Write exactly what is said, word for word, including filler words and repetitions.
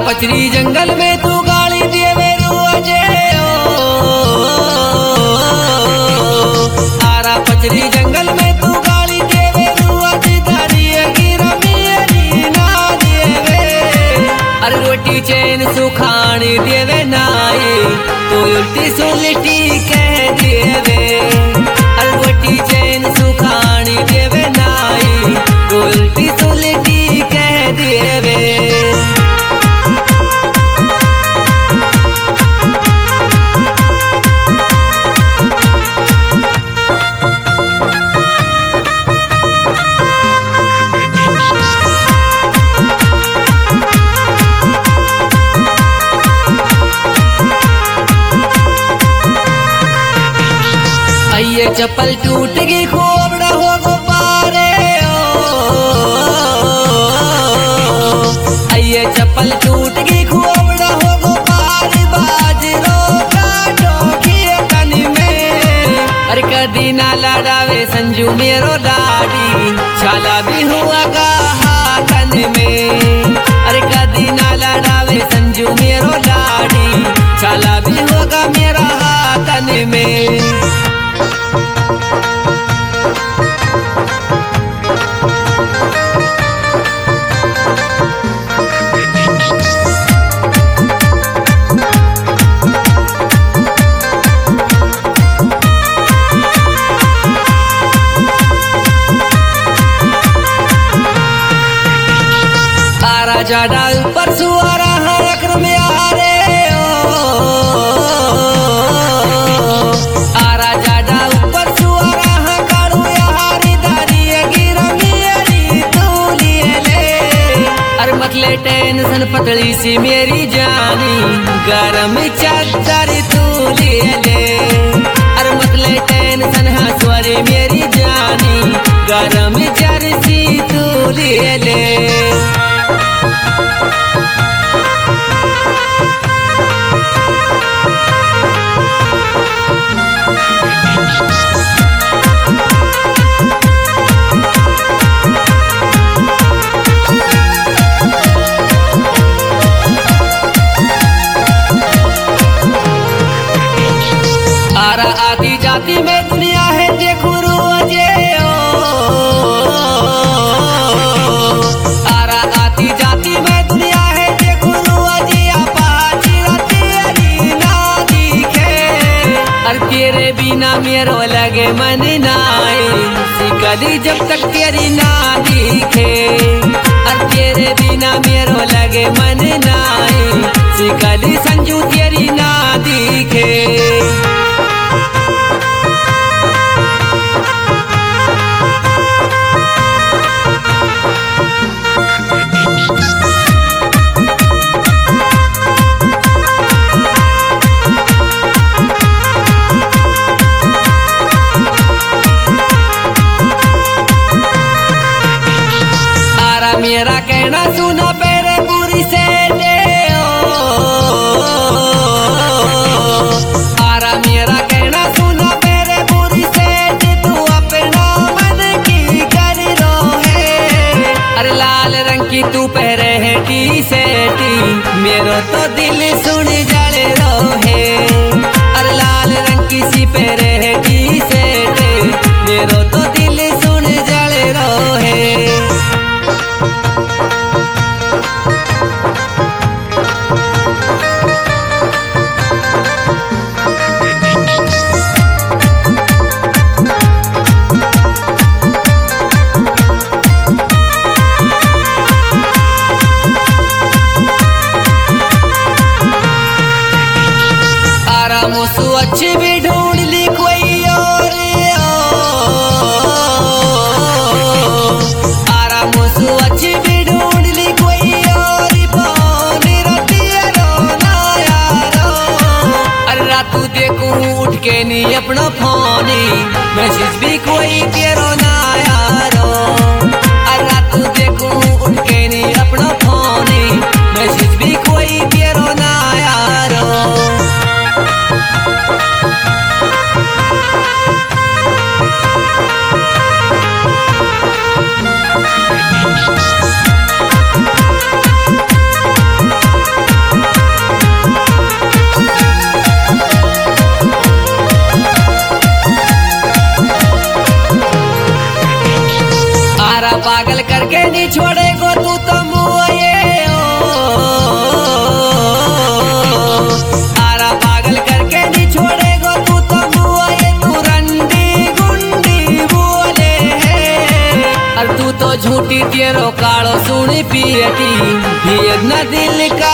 पचरी जंगल में तू गाली देवे रोजे आरा पचरी जंगल में तू गाली देवे रोजे दारिया गिरा मेरी ना देवे अरे रोटी चैन सुखानी देवे नाई तो उल्टी सुलटी कह देवे अरे रोटी चैन सुखानी देवे नाई तो उल्टी सुलटी कह देवे। ये चप्पल टूट गई खोबड़ा हो गुब्बारे ये चप्पल टूट गई खोबड़ा हो गुब्बारे बाजरो का डोखिए तन में अरे कदी ना लड़ावे संजू मेरो लाडी छाला भी हुआ गा हाथन में अरे कदी ना लड़ावे संजू मेरो लाडी छाला भी होगा मेरा हाथन में। जाडा ऊपर सुआरा हरकर में आ रे आरा जाडा ऊपर सुआरा हा काड़ू यारी दारी गिरा मेरी तूली ले अरे मतले टेंशन पतली सी मेरी जानी गरम चादर तूली ले अरे मतले टेंशन हा स्वरे मेरी जानी गरम जर्सी तूली ले। आरा आती जाती में दुनिया है देखो रोजे आरा आती जाती में दुनिया है देखो रोजे आपाची तेरी ना दिखे अरे तेरे बिना मेरो लगे मन नाई सिकली जब तक तेरी ना दिखे अरे तेरे बिना मेरो लगे मन नाई सिकली संजू तेरी ना दिखे। मेरा कहना सुना पेरे पूरी से ले आरा मेरा कहना सुना पेरे पूरी से तू अपना मन की कर रो है अरे लाल रंग की तू पहरे है टी सेटी मेरो तो दिल सुन जल रो है अरे लाल रंग की सी पहरे है टी सेटी मेरो तो दिल सुन जल रो है। मोसू अच्छी भी ढूंढ ली कोई और आरा मोसू अच्छी भी ढूंढ ली कोई और पानी रतिया रोना यारो अरे रातू देखूं उठ के नहीं अपना फोनी मैसेज भी कोई तेरो ना यारो अरे रातू देखूं उठ के नहीं अपना फोनी मैसेज भी कोई तेरो ना यारो। पागल करके नहीं छोड़ेगो तू तो मुए सारा पागल करके नहीं छोड़ेगो तू तो मुए तू रंडी गुंडी बोले और तू तो झूठी तेरो कालो सुनी पियटी ये न दिल का